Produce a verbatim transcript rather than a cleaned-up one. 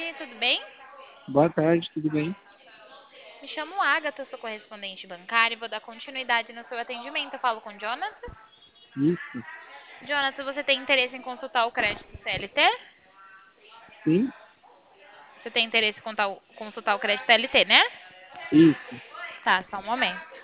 tarde, tudo bem? Boa tarde, tudo bem? Me chamo Agatha, sou correspondente bancária e vou dar continuidade no seu atendimento. Eu falo com o Jonatas. Isso, Jonatas, você tem interesse em consultar o crédito C L T? sim, Você tem interesse em contar o- consultar o crédito C L T, né? isso. Tá, só um momento.